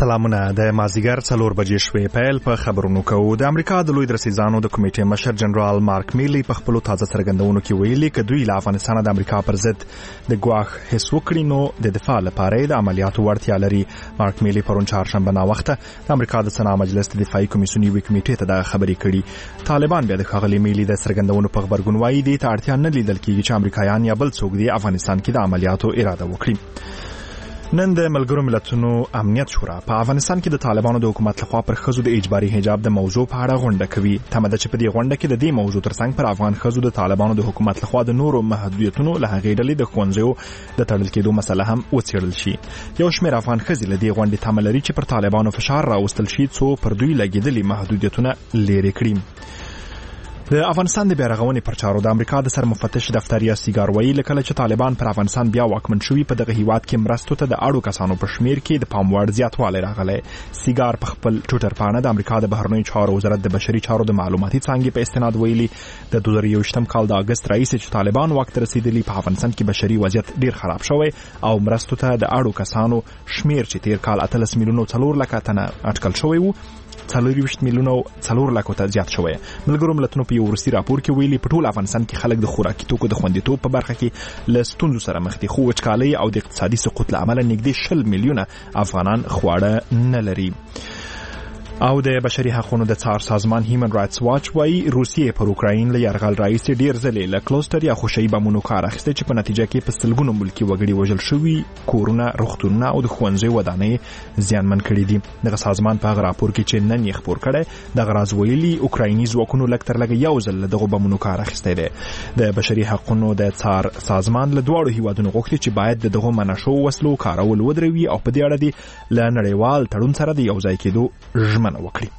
سلامونه د مازیګر 4 بجې شوې پیل په خبرونو کوو. د امریکا د لوی درسیزانو د کمیټې مشر جنرال مارک میلی په خپل تازه څرګندونو کې ویلي چې دوی له افغانستان د امریکا پر ضد د ګواښ هیڅ وکړي نو د دفاع لپاره د عملیاتو وړتیا لري. مارک میلی پرون چهارشنبه ناوخته د امریکا د سنا مجلس د دفاعي کمیسیون یوې کمیټې ته د خبرې کړي. طالبان بیا د ښاغلي میلی د څرګندونو په خبرګون وایي دې ته اړتیا نه لیدل کېږي چې امریکایان یا بل څوک د افغانستان کې د عملیاتو اراده وکړي. نن د ملګرو ملتونو امنیت شورا په افغانستان کې د طالبانو د حکومت لخوا پر ښځو د اجباري حجاب د موضوع په اړه غونډه کوي. تمه ده چې په دې غونډه کې د دې موضوع ترڅنګ پر افغان ښځو د طالبانو د حکومت لخوا د نورو محدودیتونو له هغې ډلې د ښوونځیو د تړل کېدو مسله هم وڅېړل شي. یو شمېر افغان ښځې له دې غونډې تمه لري چې پر طالبانو فشار راوستل شي څو پر دوی لګېدلي محدودیتونه لرې کړي. د افغانستان د بیارغونې پر چارو د امریکا د سرمفتش دفتر یا سیګار وایي لکه چې طالبان پر افغانستان بیا واکمن شوي په دغه هیواد کې مرستو ته د اړو کسانو په شمیر کې د پام وړ زیاتوالی راغلی. سیګار په خپل ټویټر پاڼه د امریکا د بهرنیو چارو وزارت د بشري چارو د معلوماتي څانګې په استناد ویلي د 2021 کال د اگست راهیسې چې طالبان واک ته رسیدلي په افغانستان کې بشري وضعیت ډیر خراب شوی او مرستو ته د اړو کسانو شمیر چې تیر کال 13 میلیونه 4 لکه تنه اټکل شوی وو 40 میلیونه 4 لکه ته زیات شوی. ملګرو ملتونو په یو وروستي راپور کې ویلي په ټول افغانستان کې خلک د خوراکي توکو د خوندیتوب په برخه کې له ستونزو سره مخ دي خو وچکالۍ او د اقتصادي سقوط له امله نږدې 20 میلیونه افغانان خواړه نه لري. او د بشري حقوقو د څار سازمان هیومن رائټس واچ وایي روسیې پر اوکراین له یرغل راځي ډیر ځلې له کلوستر یا خوشي بمونو کار اخیسته چې په نتیجه کې په سلګونو ملکی وګړي وژل شوي کورونه روغتونونه او د ښوونځي ودانۍ زیانمن کړي دي. دغه سازمان په هغه راپور کې چې نن یې خبر کړي د غراز ویلي اوکرایني ځواکونو لږ تر لږه یو ځل دغه بمونو کار اخیسته دي. د بشري حقوقو د څار سازمان له دواړو هیوادونو غوښتي چې باید دغه منشو وسلو کارول ودروي او په دې اړه دي له نړیوال تړون سره د یو ځای کېدو ژمنه وکړي.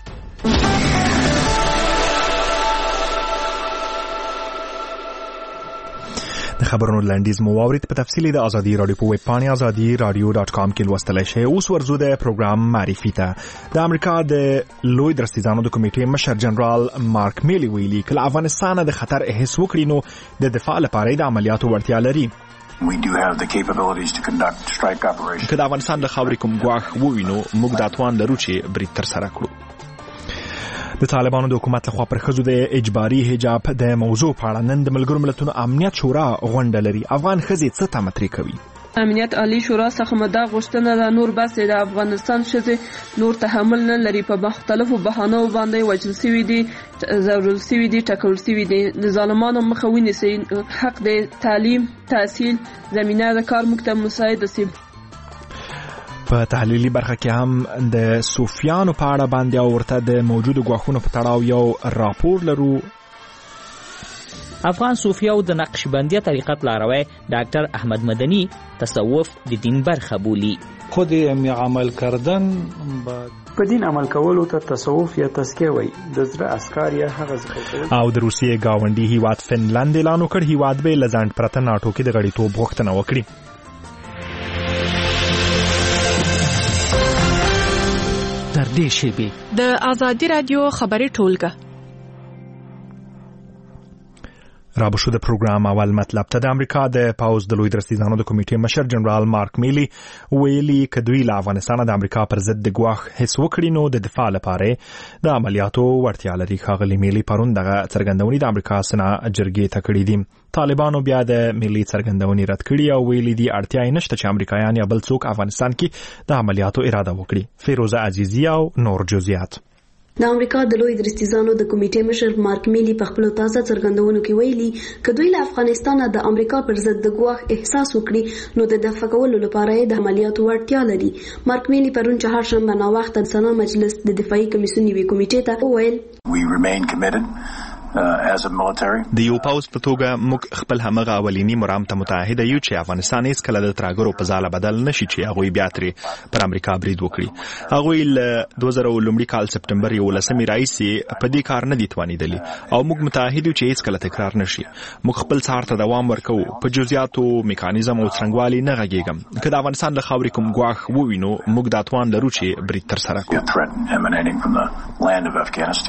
د خبرونو لنډیز مو واورید. په تفصیل د ازادي رادیو په ویب پاڼه azadi.radio.com کې لوستلای شئ. اوس ورځو د پروګرام معرفي ته. د امریکا د لوی درسیزانو د کمیټې مشر جنرال مارک میلی ویلي چې افغانستان د خطر احساس وکړي نو د دفاع لپاره د عملیاتو وړتیا لري. We do have the capabilities to conduct strike operations. که د افغانستان د خاورې کوم ګواښ ووینو موږ د توان لرو چې برید تر سره کړو. د طالبانو د حکومت لخوا پر ښځو د اجباري حجاب د موضوع په اړه نن د ملګرو ملتونو امنیت شورا غونډه لري. افغان ښځې څه تمه ترې کوي؟ امنیت عالی شورا څخه مده غوښتنه د نور بس د افغانستان ښځې نور تحمل نه لري په مختلفو بهانو باندې وجل سوي دي ضروري سوي دي ټکول سوي دي د ظالمانو مخه ونیسي حق د تعلیم تحصیل زمينه د کار مکتب مساعد سي. په تحلیلي برخه کې هم د صوفیانو په اړه باندې او ورته د موجودو ګواښونو په تړاو یو راپور لرو. افغان صوفیاو د نقشبندیه طریقت لاروی ډاکټر احمد مدنی تصوف د دین برخه بولی. خود عمل کردن په دین عمل کولو ته تصوف یا تزکیه وایي. د زړه اسکار یا هغه ځکه او د روسیې گاونډي هیواد فنلند اعلان وکړ هیواد به له ځان پرته ناټو کې د غړیتوب غوښتنه وکړي. تر دې شیبې د ازادي رادیو خبري ټولګه رابشو د پروګرام اول مطلب ته د امریکا د پاوز د لوی درسیزانو د کمیټې مشر جنرال مارک میلی ویلي چې دوی له افغانستان د امریکا پر ضد د ګواښ هیڅ وکړي نو د دفاع لپاره د عملیاتو وړتیا لري. ښاغلي میلی پرون دغه څرګندونې د امریکا سنا جرګې ته کړې دي. طالبانو بیا د میلی څرګندونې رد کړي او ویلي دي اړتیا یې نشته چې امریکایان یا بل څوک افغانستان کې د عملیاتو اراده وکړي. فیروزه عزیزی او نور جزئیات. د امریکا د لوی درسیزانو د کمیټې مشر مارک میلی په خپل تازه څرګندونو کې ویلي چې دوی له افغانستان د امریکا پر ضد د ګواښ احساس وکړي نو د دفاع کولو لپاره د عملیاتو وړتیا لري. مارک میلی پرون چهارشنبه ناوخته د سنا مجلس د دفاعي کمیسیون یوې کمیټې ته وویل We remain committed as a military. د یو پاوز په توګه موږ خپل همغه اولینی مرام ته متحد یو چې افغانستان هیڅ کله د ترهګرو په ځاله بدل نشي چې هغوی بیا ترې پر امریکا برید وکړي. هغوی له 2019 کال سپټمبر 11 راهیسې په دې کار نه دي توانیدلي او موږ متحد یو چې هیڅ کله تکرار نشي. موږ خپل څار ته دوام ورکوو. په جزئیاتو میکانیزم او څرنګوالي نه غږیږم. که د افغانستان له خاورې کوم ګواښ ووینو موږ دا توان لرو چې برید تر سره کړو.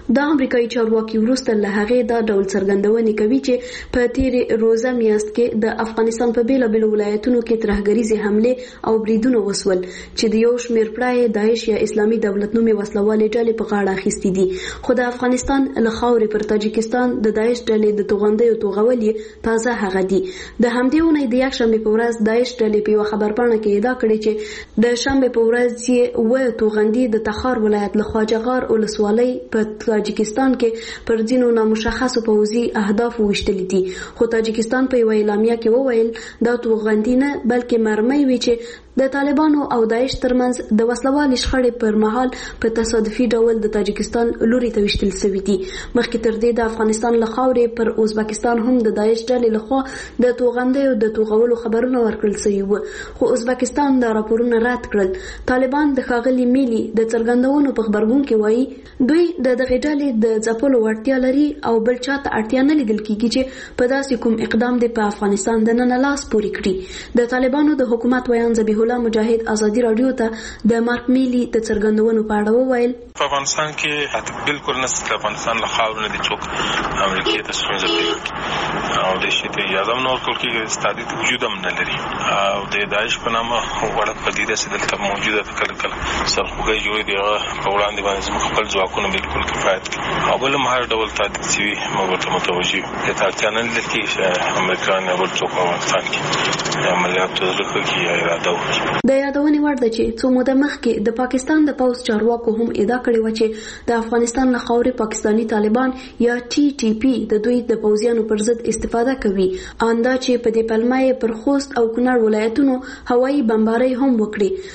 د امریکایي چارواکي وروسته له هغې دا ډول څرګندونې کوي چې په تیرې روزه میاشت کې د افغانستان په بیلابیلو ولایتونو کې ترهګریزې حملې او بریدونه وسول چې د یو شمېر پړه داعش یا اسلامي دولت نومې وسلوالې ډلې په غاړه اخیستې دي. خو د افغانستان له خاورې پر تاجکستان د داعش ډلې د توغندیو توغول تازه هغه دي. د همدې اونۍ د یکشنبې په ورځ داعش ډلې په یوه خبرپاڼه کې ادعا کړې چې د شنبې په ورځ یې توغندي د تخار ولایت له خواجهغار ولسوالۍ په تاجکستان کې پر ځینو نامشخصو پوځي اهدافو ویشتلي دي. خو تاجکستان په یوه اعلامیه کې وویل دا توغندي نه بلکې مرمۍ وي چې د طالبانو او داعش ترمنځ د وسلوالې شخړې پر مهال په تصادفي ډول د تاجکستان لوري ته ویشتل شوي دي. مخکې تر دې د افغانستان له خاورې پر ازبکستان هم د داعش ډلې لخوا د توغندیو د توغولو خبرونه ورکړل شوي وو، خو ازبکستان دا راپورونه رد کړل. طالبان د ښاغلي میلي د څرګندونو په خبرګون کې وایي دوی د دغې ډلې د ځپلو وړتیا لري او بل چا ته اړتیا نه لیدل کېږي چې په داسې کوم اقدام دی په افغانستان دننه لاس پورې کړي. د طالبانو د حکومت ویان ذبیح الله مجاهد ازادي رادیو ته د مارک میلي د څرګندونو په اړه وویل په افغانستان کې بالکل نشته د افغانستان له خاورې نه د څوک امریکا ته ستونزه پیدا کړي او د شي ته یادم نور کول کې ستادي وجود هم نه لري او د داعش په نامه وړه پدیده چې دلته موجوده ده کله کله سرخوږی جوړې دی په وړاندې باندې زموږ خپل ځواکونه بالکل کفایت کوي او بل هم هر ډول تهدید شوي موږ ورته متوجه یو د اړتیا نه لري چې امریکا نه بل څوک افغانستان کې عملیات تطبیق کړي یا اراده وکړي. د یادونې وړ ده چې څو موده مخکې د پاکستان د پوځ چارواکو هم ادعا کړې وه چې د افغانستان له خاورې پاکستاني طالبان یا TTP د دوی د پوځیانو پر ضد استفاده کوي، اندا چې په دې پلمه یې پر خوست او کونړ ولایتونو هوایي بمبارۍ هم وکړي.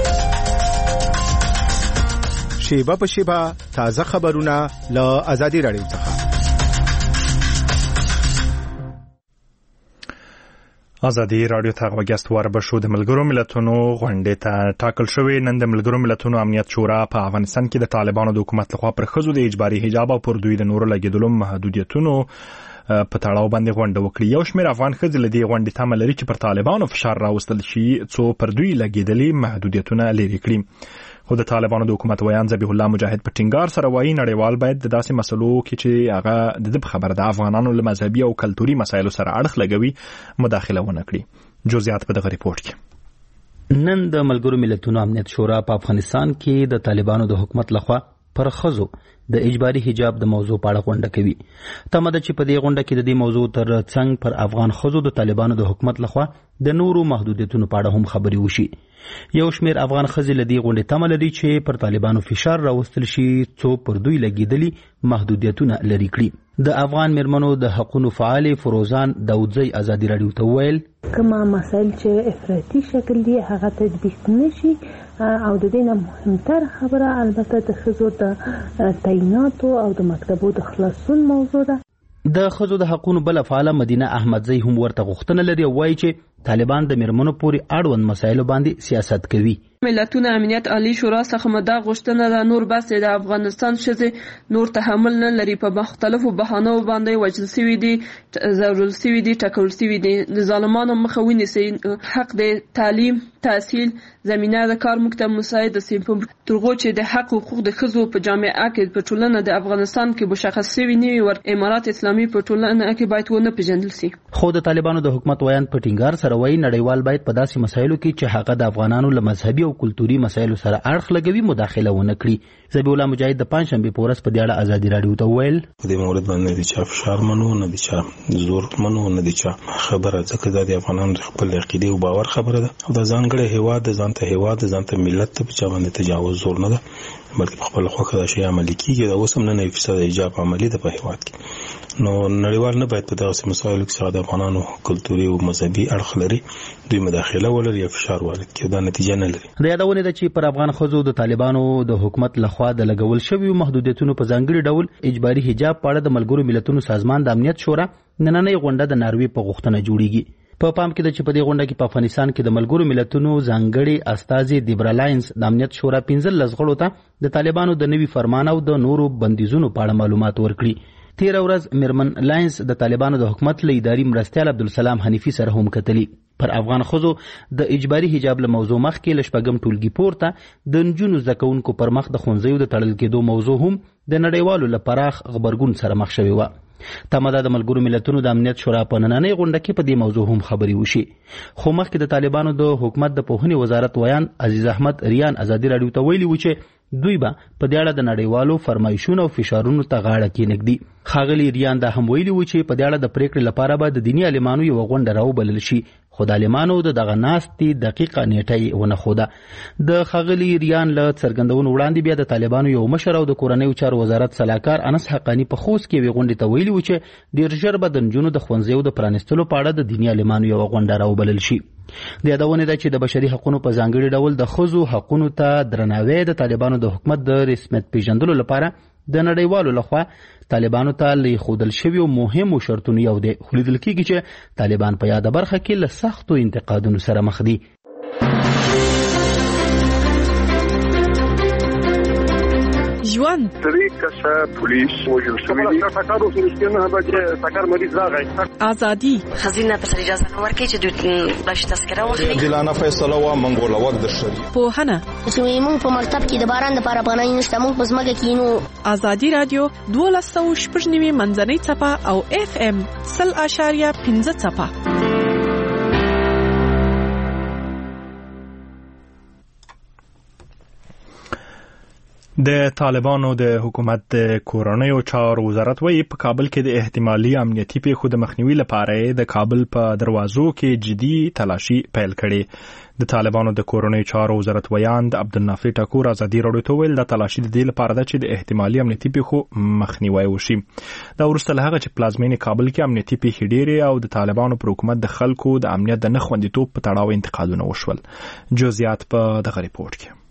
شیبه په شیبه تازه خبرونه له آزادي رادیو څخه. ازادي رادیو ته غوښتنه وربشو د ملګرو ملتونو غونډې ته ټاکل شوې. نن د ملګرو ملتونو امنیت شورا په افغانستان کې د طالبانو د حکومت لخوا پر ښځو د اجباري حجاب او پر دوی د نورو لګیدلو محدودیتونو په تړاو باندې غونډه وکړي. یو شمېر افغان ښځې له دې غونډې تمه لري چې پر طالبانو فشار راوستل شي څو پر دوی لګیدلي محدودیتونه لرې کړي. خو د طالبانو د حکومت ویان ذبیح الله مجاهد په ټینګار سره وایي نړیوال باید د داسې مسلو کې چې هغه د خبره د افغانانو له مذهبي او کلتوري مسایلو سره اړخ لګوي مداخله ونه کړي. جزئیات په دغه ریپورت کې. نن د ملګرو ملتونو امنیت شورا په افغانستان کې د طالبانو د حکومت لخوا پر ښځو د اجباري حجاب د موضوع په اړه غونډه کوي. تمه ده چې په دې غونډه کې د دې موضوع تر څنګ پر افغان ښځو د طالبانو د حکومت لخوا د نورو محدودیتونو په اړه هم خبرې وشي. یو شمېر افغان ښځې له دې غونډې تمه لري چې پر طالبانو فشار راوستل شي څو پر دوی لګېدلي محدودیتونه لرې کړي. د افغان میرمنو د حقونو فعالې فروزان داودزی ازادي رادیو ته وویل کومه مسایل چې افراطي شکل دي هغه تطبیق نشي او د دې نه مهمتر خبره البته د ښځو د تعیناتو او د مکتبو د خلاصون موضوع ده. د ښځو د حقونو بله فعاله مدینه احمدزی هم ورته غوښتنه لري او وایي چې طالبان د میرمنو پورې اړوند مسایلو باندې سیاست کوي. ملتونو امنیت عالی شورا څخه مدا غوښتنه ده نور بس د افغانستان ښځې نور تحمل نه لري په مختلفو بهانو باندې وژل شوي دي، ضروري شوي دي، ټکول شوي دي. د ظالمانو مخه ونیسي. حق د تعلیم، تحصیل، زمینه د کار مکتب مساعد سیم په ترغو چې د حق حقوق د ښځو په جامعه کې په ټولنه د افغانستان کې مشخص شوي نه وي ور امارات اسلامي په ټولنه کې باید ونه پیژندل شي. خو د طالبانو د حکومت ویان په ټینګار سره وایي نړیوال باید په داسې مسایلو کې چې هغه د افغانانو له مذهبي او کلتوري مسایلو سره اړخ لګوي مداخله ونه کړي. ذبیح الله مجاهد د پنځشنبې په ورځ په دې اړه ازادي رادیو ته وویل په دې مورد باندې د چا فشار منو نه د چا زور منو نه د چا خبره ځکه د افغانانو خپل عقیده او باور خبره ده او د ځانګړي هیواد ځانته هیواد ځانته ملت ته په چا باندې تجاوز زور نه ده بلکې خپل خوخه د شی عملي کیږي دا اوس هم نه 9% حجاب عملي ده په هیواد کې. نو نړیوال نه باید په دغه مسایلو کې د افغانانو کلتوري او مذهبي اړخ لري دوی مداخله ولري یا فشار وارد کړي دا نتیجه نه لري. د یادونه ده چې پر افغان ښځو د طالبانو د حکومت لخوا د لګول شویو محدودیتونو په ځانګړي ډول اجباري حجاب په اړه د ملګرو ملتونو سازمان د امنیت شورا نننۍ غونډه د ناروې په غوښتنه جوړیږي. په پام کې ده چې په دې غونډه کې په افغانستان کې د ملګرو ملتونو ځانګړي استازي دیبرا لاینز د امنیت شورا 15 غړو ته د طالبانو د نوي فرمان او د نورو بندیزونو په اړه معلومات ورکړي. تیر ورځ میرمن لاینز د طالبانو د حکومت له اداري مرستیال عبدالسلام حنیفي سره هم کتلی. پر افغان ښځو د اجباري حجاب له موضوع مخکې له شپږم ټولګي پورته د نجونو زده کوونکو پر مخ د ښوونځیو د تړل کېدو موضوع هم د نړیوالو له پراخ غبرګون سره مخ شوې وه. تمه ده د ملګرو ملتونو د امنیت شورا په نننۍ غونډه کې په دې موضوع هم خبرې وشي. خو مخکې د طالبانو د حکومت د پوهنې وزارت ویان عزیز احمد ریان ازادي راډیو ته ویلي و چې دوی به په دې اړه د نړیوالو فرمایشونو او فشارونو ته غاړه کېنږدي. ښاغلي ریان دا هم ویلي و چې په دې اړه د پریکړې لپاره به د دیني عالمانو یوه غونډه راوبلل شي، خو د عالمانو د دغه ناستې دقیقه نیټه یې ونه ښوده. د ښاغلي ریان له څرګندونو وړاندې بیا د طالبانو یو مشر او د کورنیو چارو وزارت سلاکار انس حقانی په خوست کې یوې غونډې ته ویلي و چې ډېر ژر به د نجونو د ښوونځیو د پرانیستلو په اړه د دیني عالمانو یوه غونډه راوبلل شي. د یادونې ده چې د بشري حقونو په ځانګړي ډول د ښځو حقونو ته درناوی د طالبانو د حکومت د رسمیت پیژندلو لپاره د نړیوالو لخوا طالبانو ته له ایښودل شویو مهمو شرطونو یو دی، خو لیدل کېږي چې طالبان په یاده برخه کې له سختو انتقادونو سره مخ دي. ژوند درې کسه پولیس وژل شوي دي. ټکر وسو چې ټکر مریض راغی. ازادي خزینه په سر اجازه نه ورکړي چې دوی بش تذکره واخلي. عادلانه فیصله وا منګول وخت د شری. پوهنه چې موږ په مکتب کې د باران لپاره پناه نشته، موږ په ځمکه کې نو. ازادي رادیو 12.9 منځنۍ څپه او FM 0.5 څپه. د طالبانو د حکومت د کورنیو چارو وزارت وایي په کابل کې د احتمالي امنیتي پیښو د مخنیوي لپاره د کابل په دروازو کې جدي تلاشي پیل کړي. د طالبانو د کورنیو چارو وزارت ویان د عبدالنافع ټکور ازادي راډیو ته ویل د تلاشي د دې لپاره ده چې د احتمالي امنیتي پیښو مخنیوي وشي. دا وروسته له هغه چې پلازمینې کابل کې امنیتي پیښې ډېرې او د طالبانو پر حکومت د خلکو د امنیت د نه خوندیتوب په تړاو انتقادونه وشول. جزئیات په دغه ریپورت کې.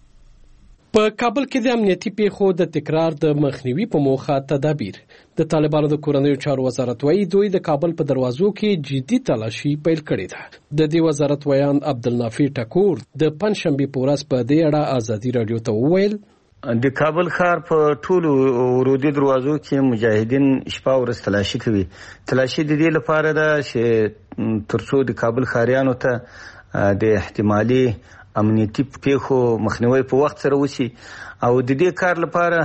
په کابل کې د امنیتي پیښو د تکرار د مخنیوي په موخه تدابیر. د طالبانو د کورنیو چارو وزارت وایي دوی د کابل په دروازو کې جدي تلاشي پیل کړې ده. د دې وزارت ویان عبدالنافع ټکور د پنځشنبې په ورځ په دې اړه ازادي راډیو ته وویل د کابل ښار په ټولو ورودي دروازو کې مجاهدین شپه ورځ تلاشي کوي. تلاشي د دې لپاره ده چې ترڅو د کابل ښاریانو ته د احتمالي امنیتي پیښو مخنیوي په وخت سره وشي او د دې کار لپاره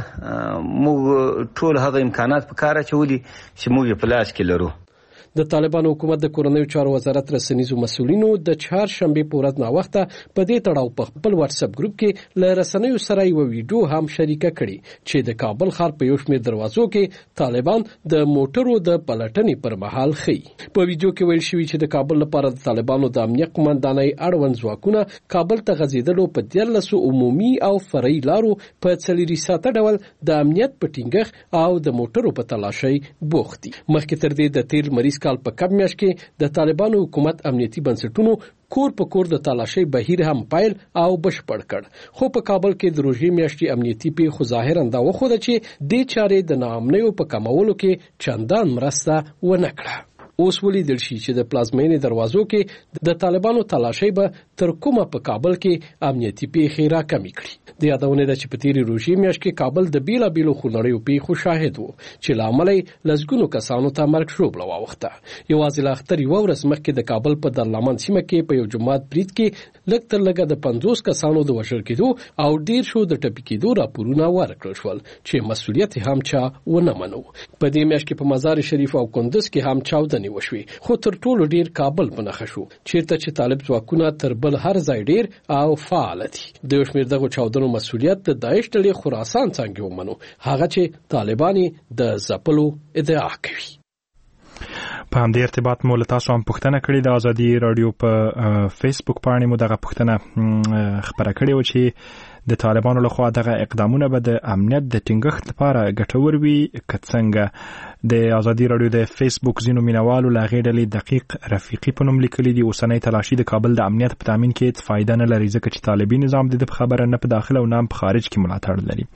موږ ټول هغه امکانات په کار اچولي چې موږ یې په لاس کې لرو. د طالبانو حکومت د کورنیو چارو وزارت رسنیزو مسؤلینو د چهارشنبه په ورځ ناوخته په دې تړاو په خپل واتس اپ ګروپ کې له رسنیو سره یو ویډیو هم شریکه کړي چې د کابل ښار په یو شمېر دروازو کې طالبان د موټرو د پلټنې پر مهال ښيي. په ویډیو کې ویل شوی چې د کابل لپاره د طالبانو د امنیت قومندانۍ اړوند ځواکونه کابل ته غځېدلو په 14 عمومي او فرعي لارو په 4 ساعته ډول د امنیت په ټینګښ او د موټرو په تلاشي بوخت دي. مخکې تر دې د تیر مریض کال په کم میاشت کې د طالبانو حکومت امنیتي بنسټونو کور په کور د تلاشي بهیر هم پایل او بشپړ کړ. خو په کابل کې د روژې میاشتې امنیتي پیښو ظاهرا دا وښوده چې دې چارې د ناامنیو په کمولو کې چندان مرسته ونه کړه. اوس ولیدل شي چې د پلازمینې دروازو کې د طالبانو تلاشي به تر کومه په کابل کې امنیتي پیښې راکمې کړي. د یادونه ده چې په تیری روژې میاشت کې کابل د بیلابیلو خونړیو پیښو شاهد وو چې لامل یې لزګونو کسانو ته مرګ ژوبله واوښته. یوازې له اختر یوه ورځ مخکې د کابل په درلمان سیمه کې په یو جومات برید کې لږ تر لږه د 50 کسانو د وژل کېدو او ډیر شو د ټپي کېدو راپورونه ورکړل شول چې مسؤلیت هم چا ونه منو. په دې میاشت کې په مزار شریف او کندز کې هم چاودنې وشوي، خو تر ټولو ډیر کابل په نښه شو چیرته چې طالب ځواکونه تر بل هر ځای ډیر او فعال دي. د یو شمېر دغو چاودنو مسؤلیت د داعش ډلې خراسان څنګه ومنو، هغه چې طالبان د ځپلو ادعا کوي. په همدې ارتباط مو له تاسو هم پوښتنه کړې د ازادي راډیو په فیسبوک پاڼې مو دغه پوښتنه خپره کړې و چې د طالبانو لخوا دغه اقدامونه به د امنیت د ټینګښت لپاره ګټور وي که څنګه. د ازادي راډیو د فیسبوک ځینو مینوالو له هغې ډلې دقیق رفیقي په نوم لیکلي دي اوسنۍ تلاشي د کابل د امنیت په تامین کې هېڅ فایده نه لري ځکه چې طالبي نظام د په خبره نه په داخل او نه په خارج کې ملاتړ لري.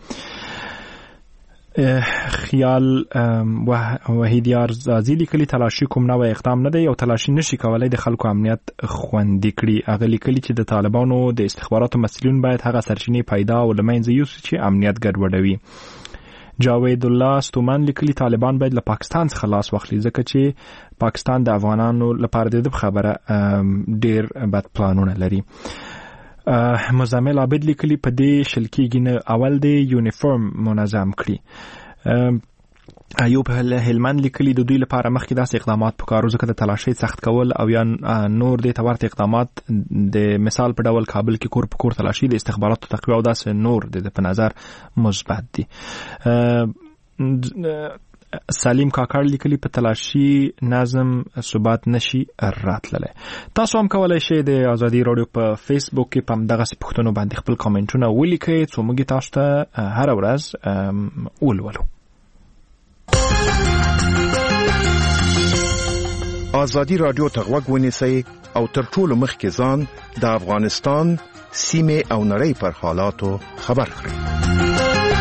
خیال وحیدیار زازی لیکلی تلاشي کوم نوع اقدام نه دی او تلاشي نشي کولای د خلکو امنیت خوندي کړي. هغه لیکلی چې د طالبانو د استخباراتو مسؤلین باید هغه سرچینې پیدا او له منځه یوسي چې امنیت ګډوډوي. جاوید الله ستومن لیکلي طالبان باید له پاکستان څخه لاس واخلي ځکه چې پاکستان د افغانانو لپاره د خبره ډیر بد پلانونه لري. مزامل عابد لیکلي په دې شلکیږي نه اول د یونیفورم منظم کړي. ایوب هلمند لیکلي د دوی لپاره مخکې داسې اقدامات پکارو ځکه د تلاشۍ سخت کول او یا نور د تورت اقدامات د مثال په ډول کابل کې کور په کور تلاشي د استخباراتو تقویه او داسې نور د په نظر مثبت دي. سلیم کاکړ لیکلي په تلاشي نظم ثبات نشي راتللی. تاسو هم کولای شئ د ازادي رادیو په فیسبوک کې په همدغسې پوښتنو باندې خپل کامنټونه ولیکئ څو موږ تاسو ته هره ورځ ولولو. ازادي رادیو ته غوږ ونیسئ او تر ټولو مخکې ځان د افغانستان سیمې او نړۍ پر حالاتو خبر کړئ.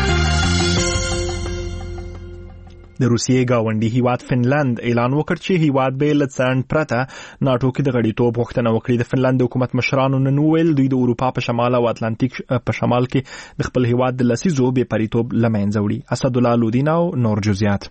د روسیې گاونډي هیواد فنلند اعلان وکړ چې هیواد به له څنډ پرته ناټو کې د غړیتوب غوښتنه وکړي. د فنلند حکومت مشرانو نن وویل دوی د اروپا په شمال او اتلانتیک په شمال کې د خپل هیواد د لسیزو بې پریتوب له منځه وړي. اسدالله لودین او نور جزئیات.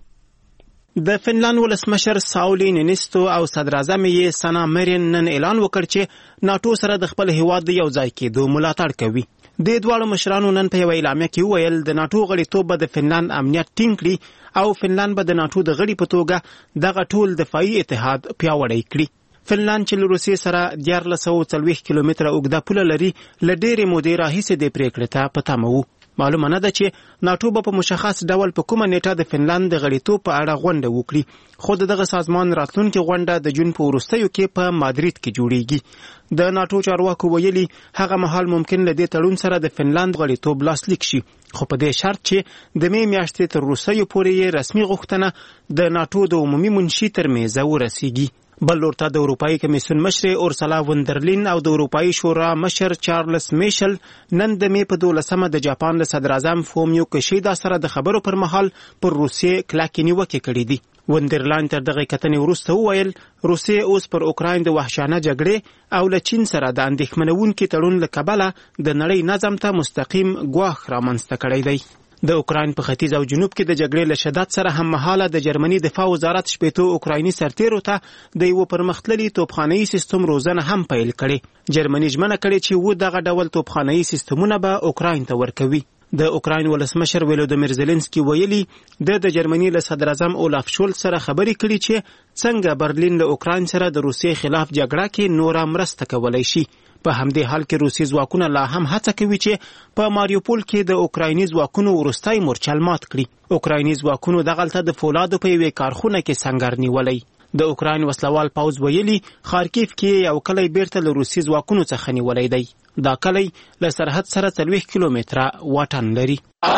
د فنلند ولسمشر ساولی نینیستو او صدر اعظم یې سنا مرین نن اعلان وکړ چې ناټو سره د خپل هیواد د یو ځای کېدو ملاتړ کوي. د دواړو مشرانو نن په یو اعلامیه کې وویل د ناټو غړیتوب به د فنلند امنیت ټینګ کړي او فنلند به د ناټو د غړي په توګه دغه ټول دفاعي اتحاد پیاوړی کړي. فنلند چې له روسیې سره 1440 کیلومتره اوږده پوله لري له ډېرې مودې راهیسې د پریکړې ته په تمه وو. معلومه نه ده چې ناټو به په مشخص ډول په کومه نیټه د فنلند د غړیتوب په اړه غونډه وکړي، خو دغه سازمان راتلونکي غونډه د جون په وروستیو کې په مادرید کې جوړیږي. د ناټو چارواکو ویلي هغه مهال ممکن له دې تړون سره د فنلند غړیتوب لاسلیک شي، خو په دې شرط چې د مې میاشتې تر وروستیو پورې رسمي غوښتنه د ناټو د عمومي منشي تر میزه ورسیږي. بل ورته د اروپایي کمیسیون مشر اورسلا وندرلین او د اروپایي شورا مشر چارلز میشل نن د مې په 12مه د جاپان د صدر اعظم فومیو کیشیدا سره د خبرو پر مهال پر روسیې کلکې نیوکې کړې دي. وندرلاین تر دغه کتنې وروسته وویل روسیې اوس پر اوکراین د وحشیانه جګړې او له چین سره د اندېښمنونکي تړون له کبله د نړۍ نظم ته مستقیم ګواښ رامنځته کړی دی. د اوکراین په ختیځ او جنوب کې د جګړې له شدت سره هم مهاله د جرمني دفاع وزارت شپېتو اوکرایني سرتیرو ته د یو پرمختللي توپخانه‌ایي سیستم روزنه هم پیل کړي. جرمني ژمنه کړې چې دغه ډول توپخانه‌ایي سیستمونه به اوکراین ته ورکوي. د اوکراین ولسمشر ولودیمیر زيلنسکي ویلي د جرمني له صدر اعظم اولاف شولز سره خبرې کړي چې څنګه برلین له اوکراین سره د روسیې خلاف جګړه کې نوره مرسته کولای شي. په همدې حال کې روسي ځواکونه لا هم هڅه کوي چې په ماریوپول کې د اوکرایني ځواکونو وروستی مورچل مات کړي. اوکرایني ځواکونو دغلته د فولادو په یوې کارخونه کې سنګر نیولی. د اوکراین وسلوال پوځ ویلي خارکیف کې یو کلی بیرته له روسي ځواکونو څخه نیولی دی. دا کلی له سرحد سره 40 کیلومتره واټن لري.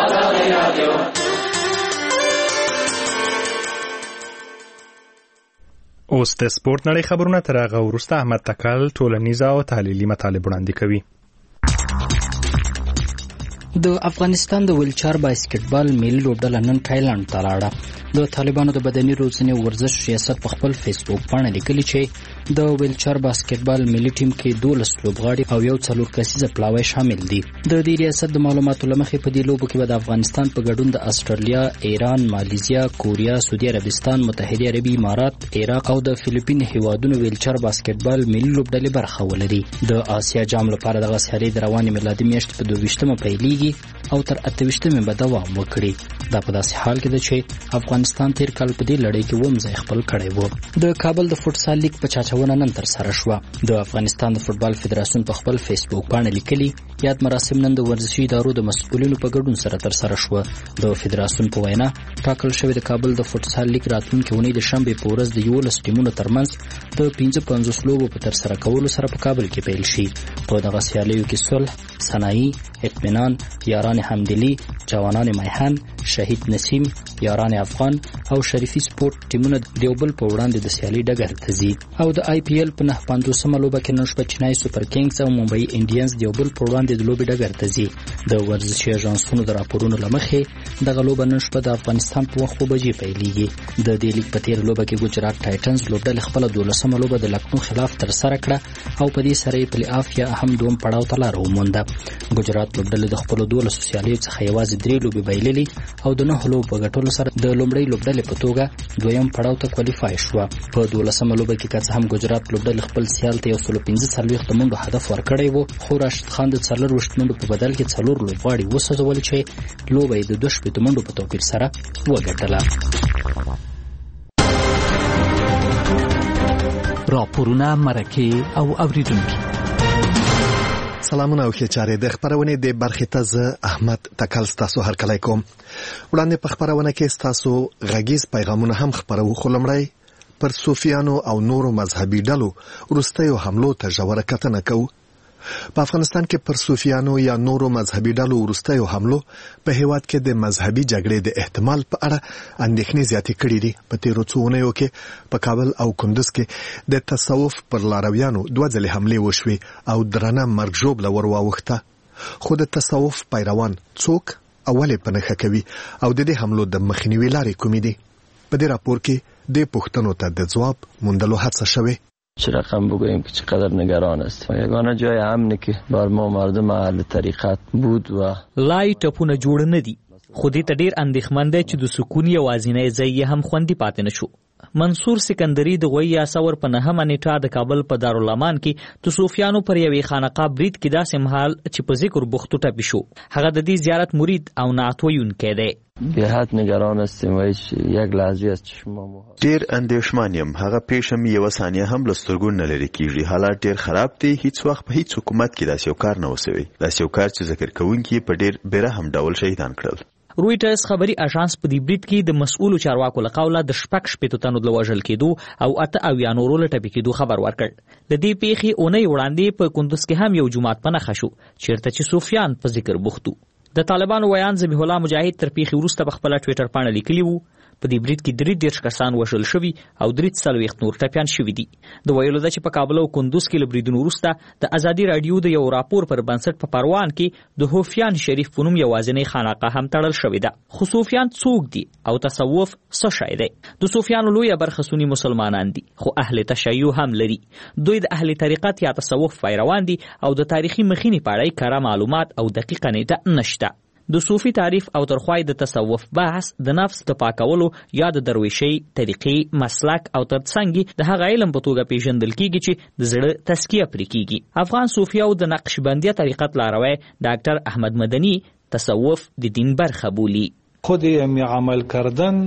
اوس د سپورت نړۍ خبرونه تر هغه وروسته احمد تکل ټولنیزه او تحلیلي مطالب وړاندې کوي. د افغانستان د ویلچر باسکټبال ملي لوبډله نن تایلند ته لاړه. د طالبانو د بدني روزنې او ورزش ریاست په خپل فیسبوک باندې لیکلي چې د ویلچر باسکټبال ملي ټیم کې 12 لوبغاړي او یو 4 کسیزه پلاوی شامل دي. د دې ریاست د معلوماتو لمخې په دې لوبو کې به د افغانستان په ګډون د استرالیا، ایران، مالیزیا، کوریا، سعودي عربستان، متحده عربي امارات، عراق او د فلیپین هیوادونو ویلچر باسکټبال ملي لوبډلې برخه ولري. د آسیا جام لپاره د سیالۍ د روانې میلادي میاشتې په 22مه پیلېږي او تر 28مه به دوام وکړي. دا په داسې حال کې ده چې افغانستان تیر کال په دې لړۍ کې ووم ځای خپل کړی و. د کابل د فوټسال لیګ په چاچونه نن تر سره شوه. د افغانستان د فوټبال فدراسیون په خپل فیسبوک باندې لیکلي یاد مراسم نن د ورزشي ادارو د مسؤلینو په ګډون سره تر سره شوه. د فدراسیون په وینا ټاکل شوی د کابل د فوټسال لیګ راتلونکي اونۍ د شنبې په ورځ د 11 ټیمونو ترمنځ د 55 لوبو په تر سره کولو سره په کابل کې پیل شي. په دغه سیالیو کې صلح، صنایع، اطمینان، یاران حمدلی، جوانان میهن، شهید نسیم، یاران افغان او شریفي سپورت ټیمونه د یو بل په وړاندې د سیالي ډګر ته ځي. او د IPL په 950مه لوبه کې نن شپه چنای سوپر کینګز او ممبئی انډینز د یو بل په وړاندې د لوبې ډګر ته ځي. د ورزشي اژانسونو د راپورونو له مخې دغه لوبه نن شپه د افغانستان په وخت 2 بجې پیلېږي. د دې لیګ په تیر لوبه کې ګجرات ټایټنز لوبډلې خپله 12مه لوبه د لکنو خلاف ترسره کړه او په دې سره یې پلی آف یا هم دوم پړاو ته لاره ومونده. ګجرات لوبډلې د خپلو 12 سیالیو څخه یوازې 3 لوبې بایللې او د 9 لوبو په ګټلو سره د لومړۍ لوبډلې په توګه دویم پړاو ته کوالیفای شوه. په 12مه لوبه کې که څه هم ګجرات لوبډلې خپل سیال ته 145 منډو هدف ورکړی و، خو راشد خان د 40 منډو په بدل کې 4 لوبغاړي وسوځول چې لوبه یې د 2 منډو په توپیر سره وګټله. راپورونه، مرکې او اوریدونکي. سلامونه او ښه چارې. د خبرونې د برخې ته زه احمد تکل ستاسو هرکلی کوم. وړاندې په خبرونه کې ستاسو غږیز پیغامونه هم خبرو، خو لومړی پر صوفیانو او نورو مذهبي ډلو وروستیو حملو ته ژوره کتنه کوو. په افغانستان کې پر صوفیانو یا نورو مذهبي ډلو وروستیو حملو په هیواد کې د مذهبي جګړې د احتمال په اړه اندېښنې زیاتې کړې دي. په تیرو څو اونیو کې په کابل او کندوز کې د تصوف پر لارویانو 2 ځلې حملې وشوې او درنه مرګ ژوبله ور واوښته. خو د تصوف پیروان څوک اولې په نښه کوي او د دې حملو د مخنیوي لارې کومې دي؟ په دې راپور کې د پوښتنو ته د ځواب موندلو هڅه شوې. چه رقم بگوییم که چقدر نگران است. یگانه جای امنی که بر ما مردم اهل طریقت بود و لای ټپونه جوړ نه دي، خو دې ته ډېر اندېښمن دی چې د سکون یوازینی ځای یې هم خوندي پاتې نه شو. منصور سکندری د غوی یاسور په 9مه نیټه د کابل په دارالامان کې د صوفیانو پر یوې خانقاه برید کې داسې مهال چې په ذکر بوختو ټپي شو. هغه د دې زیارت مرید او نعت ویونکی دی. به حد نگران هستیم و هیچ یک لحظه از چشم ما ډیر اندېښمان یم. هغه پیښه مې یوه ثانیه هم له سترګو نه لرې کېږي. حالات ډیر خراب دي. هیڅ وخت په هیڅ حکومت کې داسې یو کار نه و سوی. داسې یو کار چې ذکر کوونکي په ډیر بېرحم ډول شهیدان کړل. رویټرز خبري اژانس په دې برید کې د مسؤلو چارواکو له قوله د 6 تنو د وژل کېدو او 8 نورو له ټپي کېدو خبر ورکړ. د دې پیښې اونۍ وړاندې په کندوز کې هم یو جومات په نښه شو چیرته چې صوفیان په ذکر بوختو. د طالبانو ویان ذبیح الله مجاهد تر پیښې وروسته په خپل ټویټر باندې لیکلی وو په دې برید کې 33 کسان وژل شوي او 43 نور ټپیان شوي دي. د ویلو ده چې په کابل او کندوز کې له بریدونو وروسته د ازادي رادیو د یو راپور پر بنسټ په پروان کې د هوفیان شریف په نوم یوازینۍ خانقاه هم تړل شوې ده. خو صوفیان څوک دي او تصوف څه شی دی؟ د صوفیانو لویه برخه سني مسلمانان دي، خو اهل تشیع هم لري. دوی د اهل طریقت یا تصوف پیروان دي او د تاریخي مخینې په اړه کره معلومات او دقیقه نیټه نشته. د صوفي تعریف او ترخوای د تصوف بحث د نفس د پاکولو یا د درویشي طریقې، مسلک او ترڅنګ د هغه علم په توګه پیژندل کیږي چې د زړه تزکیه پرې کیږي. افغان صوفي او د نقشبندیه طریقت لاروی ډاکټر احمد مدني تصوف د دین برخه بولي. خود عمل کردن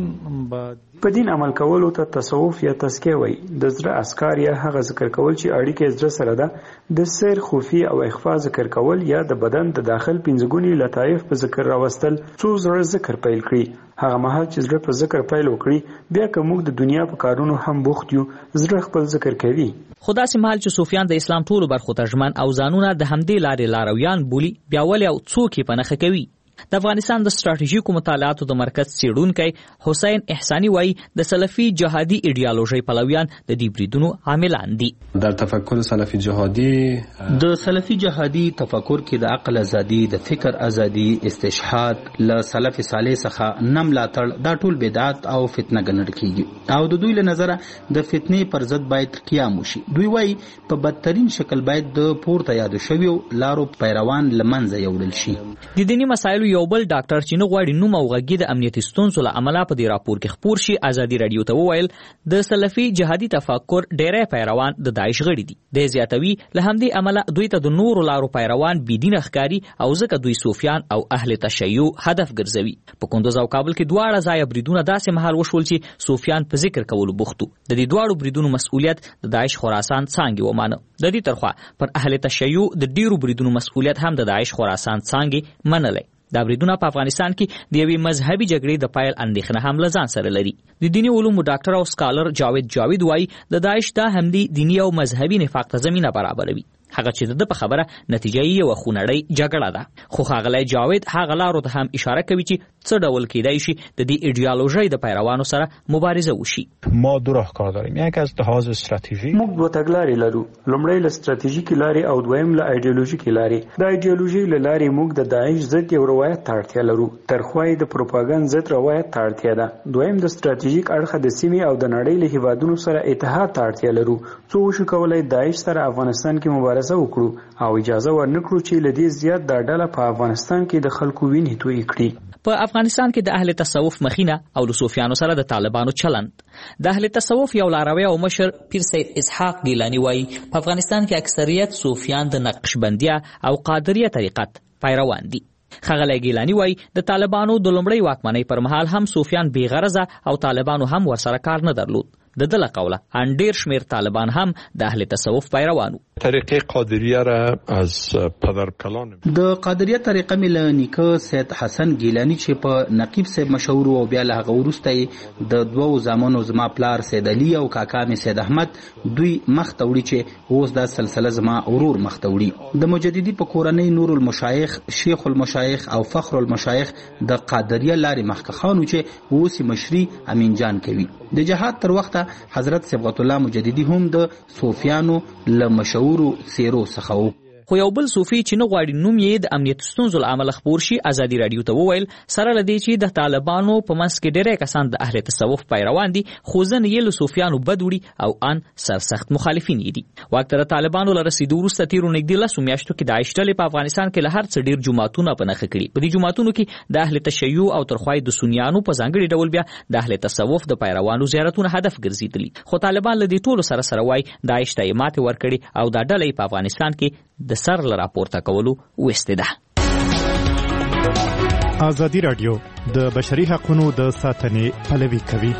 په دین عمل کولو ته تصوف یا تزکیه وایي. د زړه اسکار یا هغه ذکر کول چې اړیکې زړه سره ده، د سیر، خفي او اخفا ذکر کول یا د بدن د داخل پنځګونی لطایف په ذکر راوستل. څو زړه ذکر پیل کړي، هغه مهال چې زړه په ذکر پیل وکړي، بیا که موږ د دنیا په کارونو هم بوخت یو، زړه خپل ذکر کوي. خو داسې مهال چې صوفیان د اسلام ټولو برخو ته ژمن او ځانونه د همدې لارې لارویان بولي، بیا ولې او څوک یې په نښه کوي؟ د افغانستان د ستراتیژیکو مطالعاتو د مرکز څېړونکی حسین احساني وایي د سلفي جهادي ایډیالوژۍ پلویان د دې بریدونو عاملان دي. در تفکر سلفي جهادي د سلفي جهادي تفکر کې د عقل ازادي، د فکر ازادي، استشهاد له سلف صالح څخه نه ملاتړ، دا ټول بدعت او فتنه ګڼل کیږي او د دوی له نظره د فتنې پر ضد باید قیام وشي. دوی وایي په بدترین شکل باید د پورته یادو شویو لارو پیروان له منځه یوړل شي. د دیني مسایلو یو بل ډاکټر چې نه غواړي نوم او غږی د امنیتي ستونزو له امله په دې راپور کې خپور شي ازادي رادیو ته وویل د سلفي جهادي تفکر ډېری پیروان د داعش غړي دي. د زیاتوي له همدې امله دوی ته د نورو لارو پیروان بيدینه ښکاري او ځکه دوی صوفیان او اهل تشیع هدف ګرځوي. په کندوز او کابل کې دواړه ځای بریدونه داسې مهال وشول چې صوفیان په ذکر کولو بوختو. د دې دواړو بریدونو مسؤلیت د داعش خراسان څانګې ومانه. د دې ترخوا پر اهل تشیع د ډیرو بریدونو مسؤلیت هم د داعش خراسان څانګې منلې. دا بریدونه په افغانستان کې د یوې مذهبي جګړې د پایل اندېښنه هم له ځان سره لري. د دیني علومو ډاکټر او سکالر جاوید وایي د داعش دا همدې دینی او مذهبي نفاق ته زمینه برابروي. هغه چې د په خبره نتیجه یې یو خونړی جګړه ده. خو ښاغلی جاوید هغه لارو ته هم اشاره کوي چې څه ډول کېدای شي د دې ایډیالوژۍ د پیروانو سره مبارزه وشي. ما دو راهکار داریم. یک از لحاظ استراتژیک موږ دوه تګلارې لرو. لومړی له استراتیژیکي لارې او دویم له ایډیالوژیکي لارې. د ایډیالوژي له لارې موږ د داعش ضد یو روایت ته اړتیا لرو. ترخوا یې د پروپاګاندا ضد روایت ته اړتیا ده. دویم د استراتیژیک اړخه د سیمې او د نړۍ له هیوادونو سره اتحاد ته اړتیا لرو. څو وشو کولای داعش سره افغانستان کې مبارزه وکړو او اجازه ورنکړو چې له دې زیات دا ډله په افغانستان کې د خلکو وینې تویې کړي. په افغانستان کې د اهل تصوف مخینه او د صوفیانو سره د طالبانو چلند. د اهل تصوف یو لاروی او مشر پیر سید اسحاق ګیلانی وایي په افغانستان کې اکثریت صوفیان د نقشبندیه او قادریه طریقت پیروان دي. ښاغلی ګیلانی وایي د طالبانو د لومړۍ واکمنۍ پر مهال هم صوفیان بې غرضه او طالبانو هم ورسره کار نه درلود. د ده له قوله ان ډېر شمېر طالبان هم د اهل تصوف پیروانو. طریقه قادریه را از پدر کلان د قادریه طریقه مې له نیکه سید حسن ګیلانی چې په نقیب صاحب مشهور او بیا له هغه وروسته د دوو زامنو زما پلار سید علي او کاکا مې سید احمد دوی مخ ته وړي چې اوس دا سلسله زما ورور مخ ته وړي. د مجددي په کورنۍ نور المشایخ، شیخ المشایخ او فخر المشایخ د قادریه لارې مخکښانو چې اوس مشري امین جان کوي. د جهاد تر وخته حضرت صبغت الله مجددي هم د صوفیانو له مشهورو څیرو څخه و. خو یو بل صوفي چې نه غواړي نوم یې د امنیت ستونزو له امله خپور شي ازادي راډیو ته وویل سره له دې چې د طالبانو په منځ کې ډېری کسان د اهل تصوف پیروان دي خو ځینې یې له صوفیانو بد وړي او ان سرسخت مخالفین یې دي. واک ته د طالبانو له رسېدو وروسته تېرو نږدې 10 میاشتو کې داعش ډلې په افغانستان کې له هر څه ډېر جوماتونه په نښه کړي. په دې جوماتونو کې د اهل تشیع او ترخوای د سنیانو په ځانګړي ډول بیا د اهل تصوف د پیروانو زیارتونه هدف ګرځېدلي. خو طالبان له دې ټولو سره وایي داعش ته یې ماتې ورکړې او دا ډله په افغانستان کې د سر له راپورته کولو وسته ده. ازادي راډیو د بشري حقوقو د ساتنې پلوي کوي.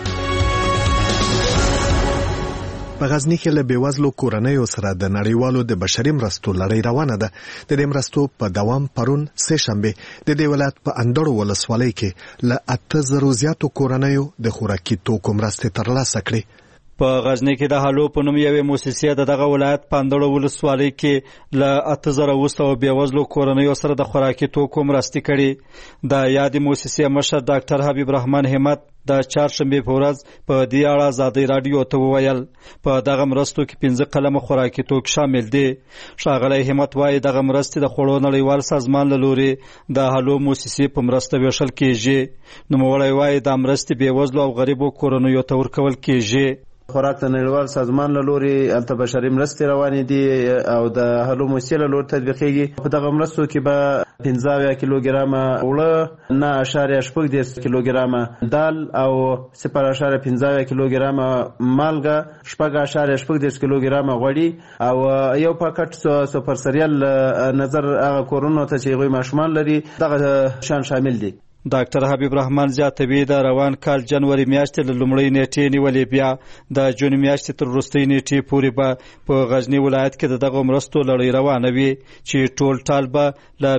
په غزنی کې له بېوزلو کورنیو سره د نړیوالو د بشري مرستو لړۍ روانه ده. د دې مرستو په دوام پرون سه شنبه د دې ولایت په اندړو ولسوالۍ کې له 8000 زیاتو کورنیو د خوراکي توکو مرستې ترلاسه کړې. په غزنی کې د هالو په نوم یوې مؤسسې دغه ولایت په اندړو ولسوالۍ کې له 8000 بېوزلو کورنیو سره د خوراکي توکو مرستې کړې. د یادې مؤسسې مشر ډاکټر حبیب رحمان همت د چهارشنبې په ورځ په دې اړه ازادي راډیو ته وویل په دغه مرستو کې 15 قلمه خوراکي توکي شامل دي. ښاغلی همت وایي دغه مرستې د خوړو نړیوال سازمان له لوري د هالو مؤسسې په مرسته ویشل کیږي. نوموړی وایي دا مرستې بېوزلو او غریبو کورنیو ته ورکول کیږي. خوراک د نړیوال سازمان له لوري الته بشري مرستې روانې دي او د هلو مؤسسې له لوري تطبیقېږي. په دغه مرستو کې به 15 کیلوګرامه اوړه، 9.8 کیلوګرامه دال او 0.15 کیلوګرامه مالګه، 6.8 کیلوګرامه غوړي او یو پاکټ سوپر سریال نظر هغه کورونو ته چې هغوی ماشومان لري دغه شان شامل دي. ډاکټر حبیب رحمان زیاتوي د روان کال جنوري میاشتې له لومړۍ نیټې نیولې بیا د جون میاشتې تر وروستۍ نیټې پورې به په غزني ولایت کې دغه مرستو لړۍ روانه وي چې ټول ټال به له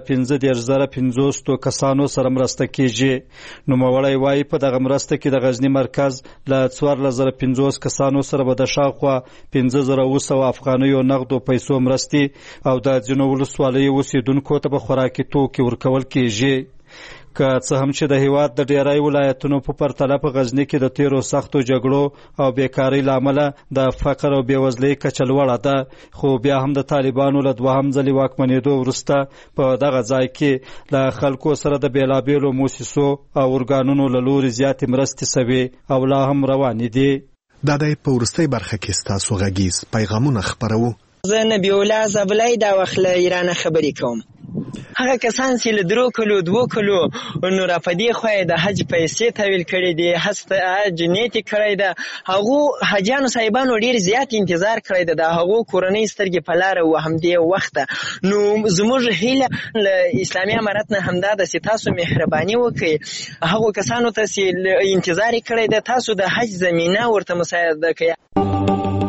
15500 کسانو سره مرسته کیږي. نوموړی وایي په دغه مرسته کې د غزني مرکز له 14050 کسانو سره به د شاوخوا 15000 افغانیو نغدو پیسو مرستې او د ځینو ولسوالیو اوسیدونکو ته به خوراکي توکي ورکول کیږي. که څه هم چې د هیواد د ډیری ولایتونو په پرتله په غزني کې د تیرو سختو جګړو او بیکارۍ له امله د فقر او بېوزلۍ کچه لوړه ده، خو بیا هم د طالبانو له دوهم ځلې واکمنېدو وروسته په دغه ځای کې له خلکو سره د بېلابېلو موسسو او ارګانونو له لوري زیاتې مرستې سوې او لا هم روانې دي. دا د په وروستۍ برخه کې ستاسو غږیز پیغامونه خپروو. زه نبی الله زبلی دا وخت له ایران خبرې کوم. هغه کسان چې له 3 کلو 2 کلو نو را پدې خو د حج پیسې تحویل کړي دي، هسته حج نیت کړی ده، هغه حجانو صاحبانو ډیر زیات انتظار کړی ده، د هغه کورنۍ سترګې په لار او همدې وخت نو زموږ هیله له اسلامي امارت نه همدا د تاسو مهرباني وکړي هغه کسانو ته چې انتظار کړی ده تاسو د حج زمينه ورته مساعده کړئ.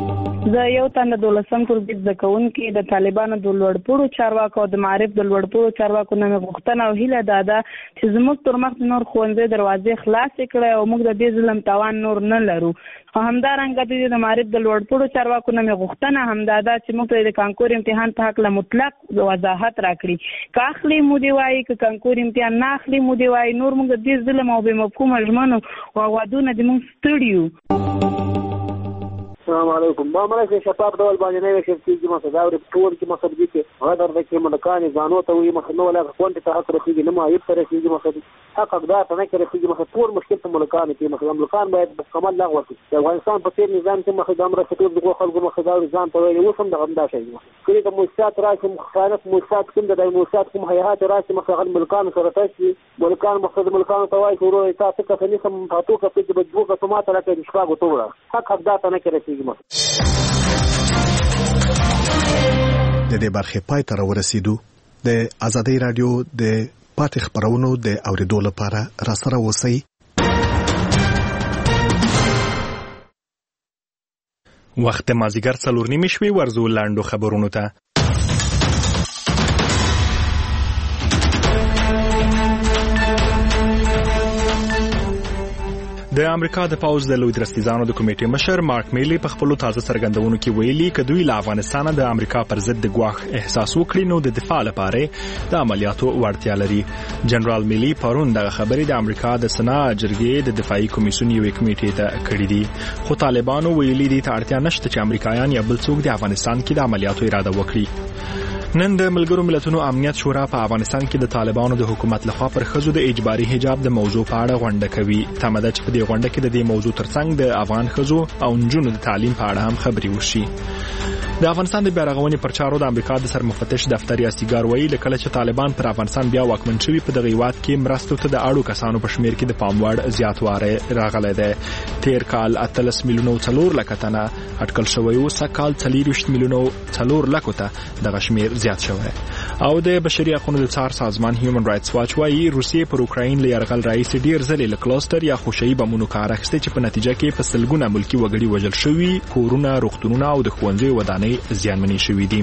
زه یو تن د 12م ټولګي زده کوونکي د طالبانو د لوړپوړو چارواکو او د معارف د لوړپوړو چارواکو نه غوښتنه او هیله ده چې زموږ تر مخ نور ښوونځي دروازې خلاصې کړي او موږ د دې ظلم تاوان نور نه لرو. خو همدارنګه د معارف د لوړپوړو چارواکو نه غوښتنه همدا ده چې موږ د کانکور امتحان په حق له مطلق وضاحت راکړي. که اخلي مو دی وایي که کانکور امتحان نه اخلي مو دی وایي، نور موږ د دې ظلم او بې مفهومه ژمنو او وعدونه د موږ ستړي یو. السلام علیکم. ما مله چې شفاف ډول باندې نه وشي چې ما صداوري ټول کې مقصد دي چې غدر د کې ملکان ځانو ته وي مخ نو ولا کوم ته حق رسیږي نه ما یې پر رسیږي مقصد حق اقدار ته نه کې رسیږي مخ ټول مشکل ته ملکان کې مخ ملکان باید کمال لغوه شي. د افغانستان په تیر نظام کې مخ د امر ستور د خلکو مخ دا ځان ته وي وسم د غندا شي کړي ته موسسات راشي مخالف موسسات کوم د موسسات کوم هيئات راشي مخ غل ملکان سره تاسو ملکان مقصد ملکان ته وایي ورو تاسو ته نه سم فاتو کې چې بجو که سمات راکې شپه غوټوره حق اقدار ته نه کې رسیږي مخ. د دې برخې پای ته ورسېدو. د ازادي رادیو د پاتې خبرونو د اوریدو لپاره را سره اوسئ. وخت مازیګر 4:30 شوي ورزو لاندو خبرونو ته. د امریکا د پوز د لوی درستیزانو د کمیټې مشر مارک میلی په خپل تازه څرګندونو کې ویلي چې دوی له افغانستان د امریکا پر ضد د ګواښ احساس وکړي نو د دفاع لپاره د عملیاتو وړتیا لري. جنرال میلی پرون د خبرې د امریکا د سنا جرګې د دفاعي کمیسیون یوې کمیټې ته کړې دي، خو طالبانو ویلي دي ته اړتیا نشته چې امریکایان یا بل څوک د افغانستان کې د عملیاتو اراده وکړي. نن د ملګرو ملتونو امنیت شورا په افغانستان کې د طالبانو د حکومت لخوا پر ښځو د اجباري حجاب د موضوع په اړه غونډه کوي. تمه ده چې په دې غونډه کې د دې موضوع ترڅنګ د افغان ښځو او نجونو د تعلیم په اړه هم خبرې وشي. د افغانستان د بیارغونې پر چارو د امریکا د سرمفتش دفتر یاسیګار وایي کله چې طالبان پر افغانستان بیا واکمن شوي په دغه هیواد کې مرستو ته د اړو کسانو په شمیر کې د پام وړ زیاتوالی راغلی دی. تیر کال 13 میلیونه 4 لک تنه اټکل شوی و، سږ کال 24 میلیونه 4 لک ته دغه شمیر زیات شوی. او د بشري حقوقو د څار سازمان هیومن رائټس واچ وایي روسیې پر اوکراین له یرغل راهیسې ډیر ځلې له کلوستر یا خوشایي بمونو کار اخیستی چې په نتیجه کې په سلګونه ملکي وګړي وژل شوي، کورونه، روغتونونه او د ښوونځیو ودانۍ زیانمنې شوي دي.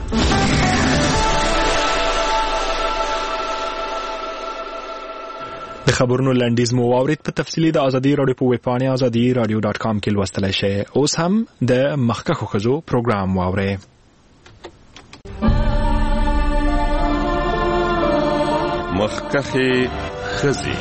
د خبرونو لنډیز مو واورید. په تفصیلی د ازادي رادیو په ویب پاڼه azadi.radio.com کې لوستلای شئ. اوس هم د مخکښو ښځو پروګرام واورئ. مخکښې ښځې.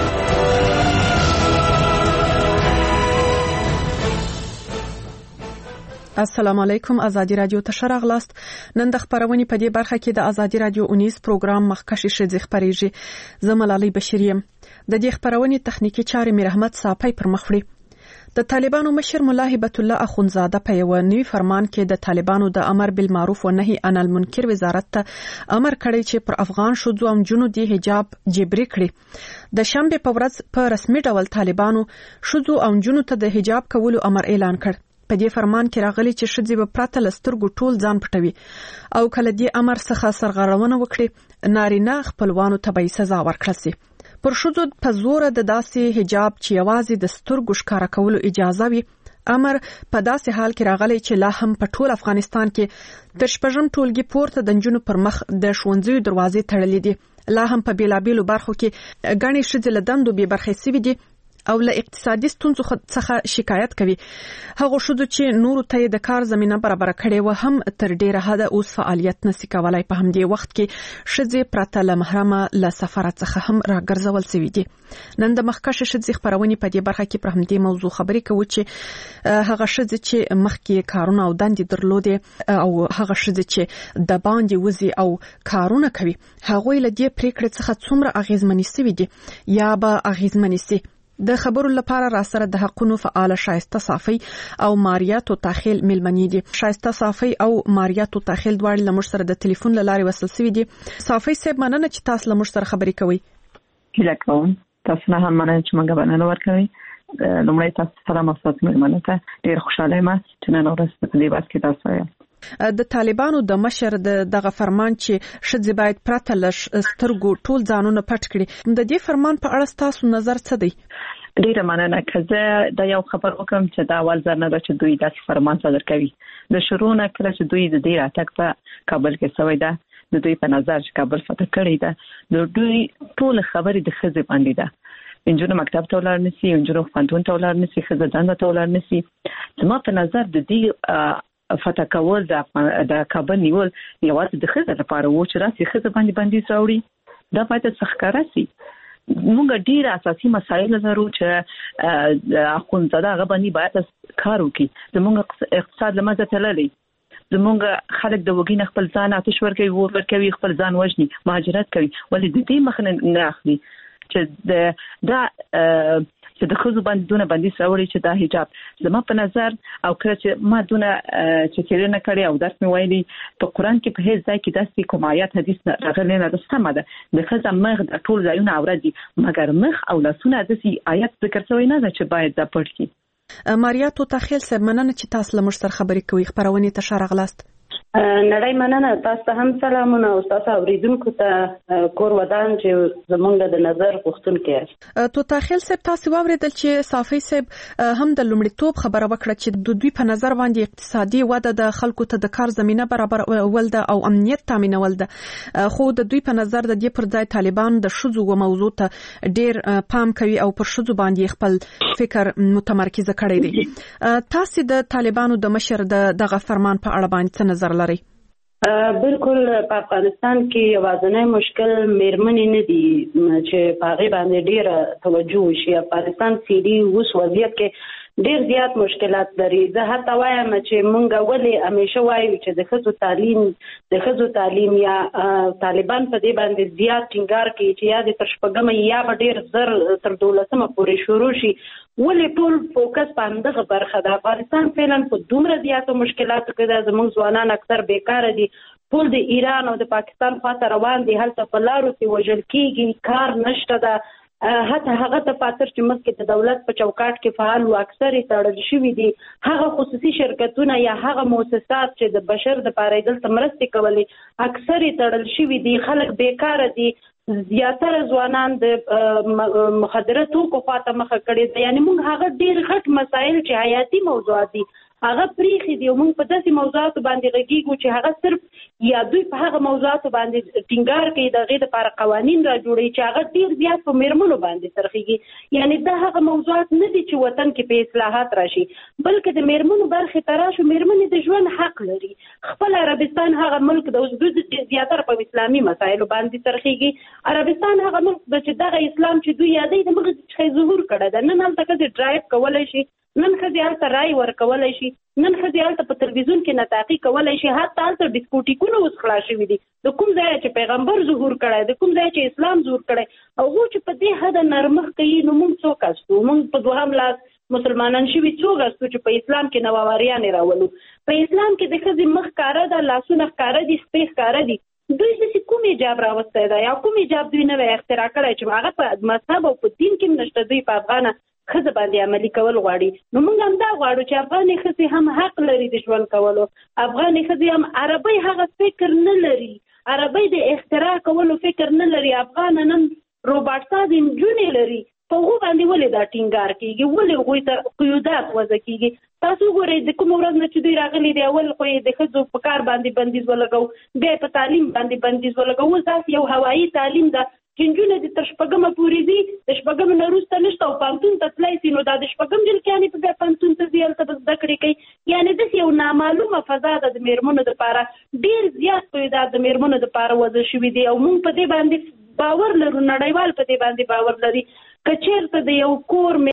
السلام علیکم. ازادي رادیو ته ښه راغلاست. نن د خبرونې په دې برخه کې د ازادي رادیو اونیز پروګرام مخکښې ښځې خبرېږي. زه ملالۍ بشیر یم. د دې خبرونې تخنیکی چارې میر احمد صافی پر مخ وړي. د طالبانو مشر مولا هبت الله اخونزاده په یو نوي فرمان کې د طالبانو د امر بالمعروف و نهي عن المنکر وزارت ته امر کړی چې پر افغان ښځو او نجونو د حجاب جبري کړي. د شنبه په ورځ په رسمي ډول طالبانو ښځو او نجونو ته د حجاب کولو امر اعلان کړ. په دې فرمان کې راغلي چې ښځې به پرته له سترګو ټول ځان پټوي او کله دې امر څخه سرغړونه وکړي نارینه خپلوانو ته به سزا ورکړل شي. پر ښځو په زور د داسې حجاب چې یوازې د سترګو ښکارا کولو اجازه وي امر په داسې حال کې راغلی چې لا هم په ټول افغانستان کې تر شپږم ټولګي پورته د نجونو پر مخ د ښوونځیو دروازې تړلې دي. لا هم په بیلابیلو برخو کې ګڼې ښځې له دندو بې برخې سوي دي او له اقتصادي ستونزو څخه شکایت کوي. هغه ښځو چې نورو ته د کار زمينه برابر کړي و هم تر ډیره حده اوس فعالیت نشي کولای. په همدې وخت کې ښځې پرته له محرمه له سفر څخه هم راګرځول شوې دي. نن د مخکښ ښځې خبرونه په دې برخه کې پر همدې موضوع خبرې کوو چې هغه ښځې چې مخکې کارونه او دندې درلودې او هغه ښځې چې د باندې وزي او کارونه کوي هغه له دې پریکړې څخه څومره اغیزمنې سوي دي یا به اغیزمنې سي. د خبرو لپاره را سره د حقونو فعال شایسته صافی او ماریا توتاخیل ملمنې دي. شایسته صافی او ماریا توتاخیل دواړه لمر سره د ټلیفون لارې وصل شوي دي. صافی صاحب مننه چې تاسو لمر سره خبرې کوي. هیله کوم تاسو نه هم مننه چې موږ باندې ورکوي. لومړی تاسو سلام او ستاسو مېلمنو ته ډېر خوشاله یم چې نن ورځ په دې بحث کې تاسو یاست. د طالبانو د مشر دغه فرمان چې ښځې باید پرته له سترګو ټول ځانونه پټ کړي د دې فرمان په اړه تاسو نظر څه دی؟ ډیره مننه. که زه د یو خبر وکم چې دا اول ځل نه ده چې دوی داسې فرمان صادر کوي. د شروع نه کله چې دوی د دې راتګ په کابل کې شوی ده، د دوی په نظر چې کابل فتح کړی ده، د دوی ټول خبرې د ښځې باندې ده. انجونو مکتب ته ولاړ نشي، انجونو پوهنتون ته ولاړ نشي، ښځه دنده ته ولاړ نشي. زما په نظر د دې فتح کول د کابل نیول یوازې د ښځې لپاره و چې راسي ښځه باندې بندیز راوړي. دا باید ښکاره شي. موږ ډیر اساسي مسایل لرو چې اخوندزاده هغه باندې باید کار وکړي. زموږ اقتصاد له منځه تللی، زموږ خلک د وګینه خپل ځان آتش ورکوي، خپل ځان وژني، مهاجرت کوي. ولې د دې مخه نه اخلي چې د ښځو باندې دونه بندیز راوړي چې دا حجاب زما په نظر او کله چې ما دونه چې څېړنه کړې او درس مې ویلي په قرآن کې په هیڅ ځای کې داسې کوم آیات حدیث راغلی نه ده. سمه ده د ښځه مخ د ټول ځایونه عورت دي، مګر مخ او لاسونه داسې آیات ذکر شوی نه ده چې باید دا پټ کړي. ماریا توتاخیل صاحب، مننه چې تاسو له موږ سره خبرې کوئ. خبرونه ته ښه راغلاست. نړۍ مننه. تاسو ته هم سلامونه او تاسو اوریدونکو ته کور ودان چې زمونږ د نظر غوښتونکي یاست. توتاخیل صاحب، تاسو واوریدل چې صافی صاحب هم د لومړیتوب خبره وکړه چې د دوی په نظر باندې اقتصادي وده د خلکو ته د کار زمينه برابرول ده او امنیت تامینول ده، خو د دوی په نظر د دې پر ځای طالبان د ښځو و موضوع ته ډیر پام کوي او پر ښځو باندې خپل فکر متمرکز کړی دی. تاسو د طالبانو د مشر دغه فرمان په اړه باندې څه نظر لرئ؟ بالکل په افغانستان کې یوازینی مشکل میرمنې نه دي چې په هغې باندې ډېره توجه وشي. افغانستان سیدي اوس وضعیت کې ډېر زیات مشکلات لري. زه حتی وایم چې مونږ ولې همیشه وایو چې د ښځو تعلیم یا طالبان په دې باندې زیات ټینګار کوي چې یا د تر شپږمه یا به ډېر زر تر 12مه پورې شروع شي. ولې ټول فوکس په همدغه برخه ده؟ افغانستان فعلا په دومره زیاتو مشکلاتو کې ده. زموږ ځوانان اکثر بیکاره دي، ټول د ایران او د پاکستان خواته روان دي، هلته په لارو کې وژل کېږي، کار نشته ده. حتی هغه دفاتر چې مخکې د دولت په چوکاټ کې فعال و اکثر یې تړل شوي دي. هغه خصوصي شرکتونه یا هغه مؤسسات چې د بشر دپاره یې دلته مرستې کولې اکثر یې تړل شوي دي. خلک بیکاره دي، زیاتره ځوانان د مخدره توکو خواته مخه کړې ده. یعنې موږ هغه ډېر غټ مسایل چې حیاتي موضوعات دي هغه پریښي دي او موږ په داسې موضوعاتو باندې غږیږو چې هغه صرف یا دوی په هغه موضوعاتو باندې ټینګار کوي د هغې دپاره قوانین را جوړوي چې هغه ډېر زیات په میرمنو باندې څرخیږي. یعنې دا هغه موضوعات نه دي چې وطن کې په اصلاحات راشي، بلکې د میرمنو برخې ته راشو. میرمنې د ژوند حق لري. خپل عربستان هغه ملک د اوس زیاتره په اسلامي مسایلو باندې څرخیږي. عربستان هغه ملک ده چې دغه اسلام چې دوی یادوي د مغز څخه ظهور کړی ده. نن هلته ښځې ډرایو کولی شي، نن ښځې هلته رای ورکولی شي، نن ښځې هلته په تلویزیون کې نطاقي کولی شي. حتی هلته ډسکوټیکونه اوس خلاص شوي دي. د کوم ځای چې پیغمبر ظهور کړی، د کوم ځای چې اسلام ظهور کړی، هغو چې په دې حده نرمښت کوي، نو موږ څوک استو؟ موږ په دوهم لاس مسلمانان شوي څوک استو چې په اسلام کې نوآوریانې راولو؟ په اسلام کې د ښځې مخ ښکاره ده، لاسونه ښکاره دي، سپې ښکاره دي. دوی داسې کوم ایجاب راوستی ده یا کوم ایجاب دوی نوی اختراع کړی چې هغه په مذهب او په دین کې هم نشته، دوی په افغانه ښځه باندې عملي کول غواړي. نو موږ هم دا غواړو چې افغانې ښځې هم حق لري د ژوند کولو. افغانې ښځې هم عربۍ هغه فکر نه لري، عربۍ د اختراع کولو فکر نه لري. افغانه نن روباټساز نجونې لري، په هغو باندې ولې دا ټینګار کېږي؟ ولې هغوی ته قیودات وضع کېږي؟ تاسو وګورئ د کومه ورځ نه چې دوی راغلي دي، اول خو یې د ښځو په کار باندې بندیز ولګو، بیا یې په تعلیم باندې بندیز ولګو. اوس داسې یو هوایي تعلیم ده چې نجونې دې تر شپږمه پورې ځي، د شپږمې نه وروسته نشته او پوهنتون ته تللی سي، نو دا د شپږم جلکیانې په بیا پوهنتون ته ځي، هلته به زده کړې کوي. یعنې داسې یو نامعلومه فضا ده د میرمنو دپاره. ډېر زیات قیودات د میرمنو دپاره وضع شوي دي او موږ په دې باندې باور لرو، نړیوال په دې باندې باور لري. که چېرته د یو کور